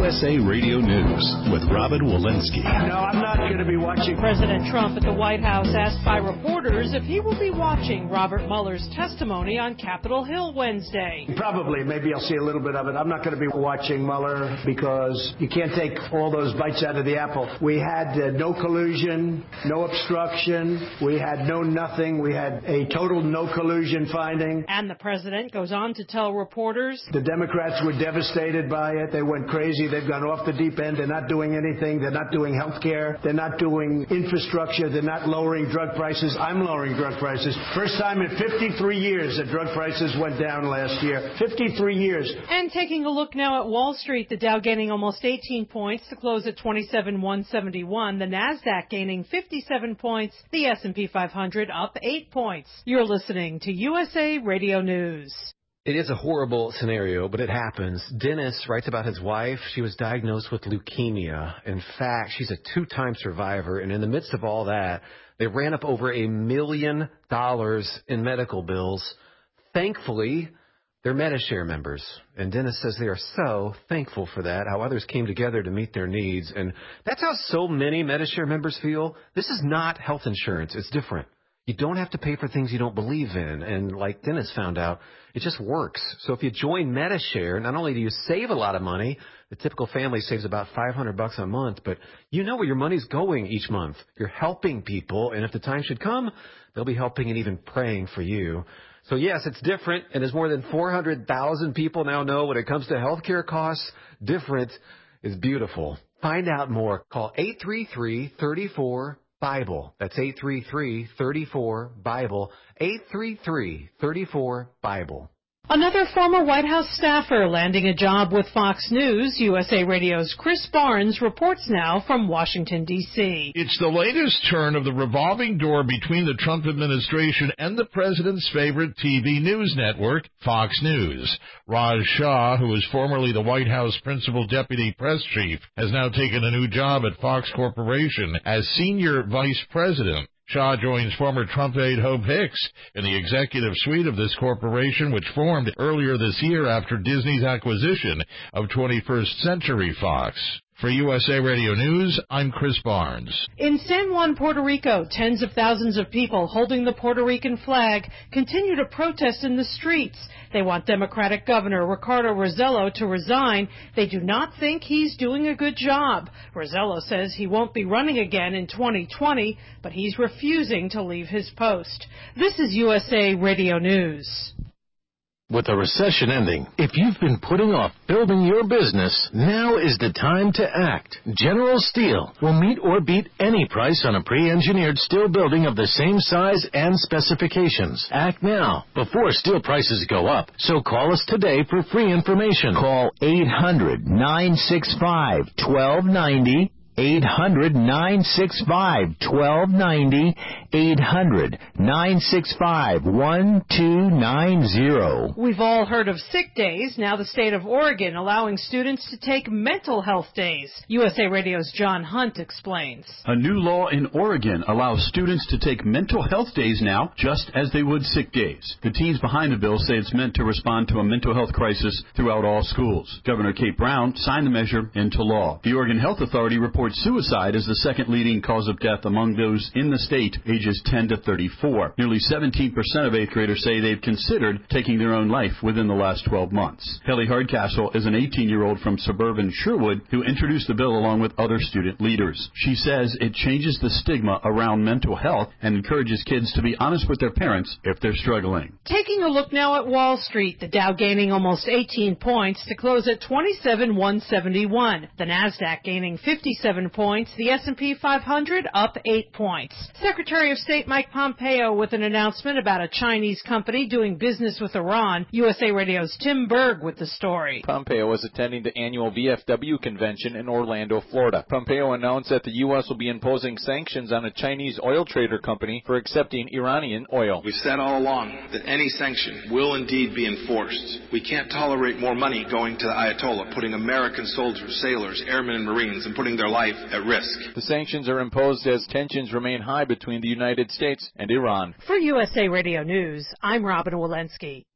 USA Radio News with Robin Walensky. No, I'm not going to be watching. President Trump at the White House asked by reporters if he will be watching Robert Mueller's testimony on Capitol Hill Wednesday. Probably. Maybe I'll see a little bit of it. I'm not going to be watching Mueller because you can't take all those bites out of the apple. We had no collusion, no obstruction. We had no nothing. We had a total no collusion finding. And the president goes on to tell reporters the Democrats were devastated by it. They went crazy. They've gone off the deep end. They're not doing anything. They're not doing health care. They're not doing infrastructure. They're not lowering drug prices. I'm lowering drug prices. First time in 53 years that drug prices went down last year. 53 years. And taking a look now at Wall Street, the Dow gaining almost 18 points to close at 27,171. The Nasdaq gaining 57 points. The S&P 500 up 8 points. You're listening to USA Radio News. It is a horrible scenario, but it happens. Dennis writes about his wife. She was diagnosed with leukemia. In fact, she's a 2-time survivor, and in the midst of all that, they ran up over $1 million in medical bills. Thankfully, they're Medi-Share members, and Dennis says they are so thankful for that, how others came together to meet their needs, and that's how so many Medi-Share members feel. This is not health insurance. It's different. You don't have to pay for things you don't believe in. And like Dennis found out, it just works. So if you join Medi-Share, not only do you save a lot of money, the typical family saves about $500 a month, but you know where your money's going each month. You're helping people, and if the time should come, they'll be helping and even praying for you. So yes, it's different, and as more than 400,000 people now know when it comes to healthcare costs, different is beautiful. Find out more. Call 833-34-BIBLE. That's 833-34-BIBLE. 833-34-BIBLE. Another former White House staffer landing a job with Fox News. USA Radio's Chris Barnes reports now from Washington, D.C. It's the latest turn of the revolving door between the Trump administration and the president's favorite TV news network, Fox News. Raj Shah, who was formerly the White House principal deputy press chief, has now taken a new job at Fox Corporation as senior vice president. Shah joins former Trump aide Hope Hicks in the executive suite of this corporation, which formed earlier this year after Disney's acquisition of 21st Century Fox. For USA Radio News, I'm Chris Barnes. In San Juan, Puerto Rico, tens of thousands of people holding the Puerto Rican flag continue to protest in the streets. They want Democratic Governor Ricardo Rossello to resign. They do not think he's doing a good job. Rossello says he won't be running again in 2020, but he's refusing to leave his post. This is USA Radio News. With the recession ending, if you've been putting off building your business, now is the time to act. General Steel will meet or beat any price on a pre-engineered steel building of the same size and specifications. Act now, before steel prices go up. So call us today for free information. Call 800-965-1290. 800-965-1290, 800-965-1290. We've all heard of sick days. Now the state of Oregon allowing students to take mental health days. USA Radio's John Hunt explains. A new law in Oregon allows students to take mental health days now, just as they would sick days. The teens behind the bill say it's meant to respond to a mental health crisis throughout all schools. Governor Kate Brown signed the measure into law. The Oregon Health Authority reports suicide is the second leading cause of death among those in the state ages 10 to 34. Nearly 17% of 8th graders say they've considered taking their own life within the last 12 months. Kelly Hardcastle is an 18-year-old from suburban Sherwood who introduced the bill along with other student leaders. She says it changes the stigma around mental health and encourages kids to be honest with their parents if they're struggling. Taking a look now at Wall Street, the Dow gaining almost 18 points to close at 27,171. The Nasdaq gaining 57 points, the S&P 500 up 8 points. Secretary of State Mike Pompeo with an announcement about a Chinese company doing business with Iran. USA Radio's Tim Berg with the story. Pompeo was attending the annual VFW convention in Orlando, Florida. Pompeo announced that the U.S. will be imposing sanctions on a Chinese oil trader company for accepting Iranian oil. We've said all along that any sanction will indeed be enforced. We can't tolerate more money going to the Ayatollah, putting American soldiers, sailors, airmen, and Marines, and putting their life at risk. The sanctions are imposed as tensions remain high between the United States and Iran. For USA Radio News, I'm Robin Walensky.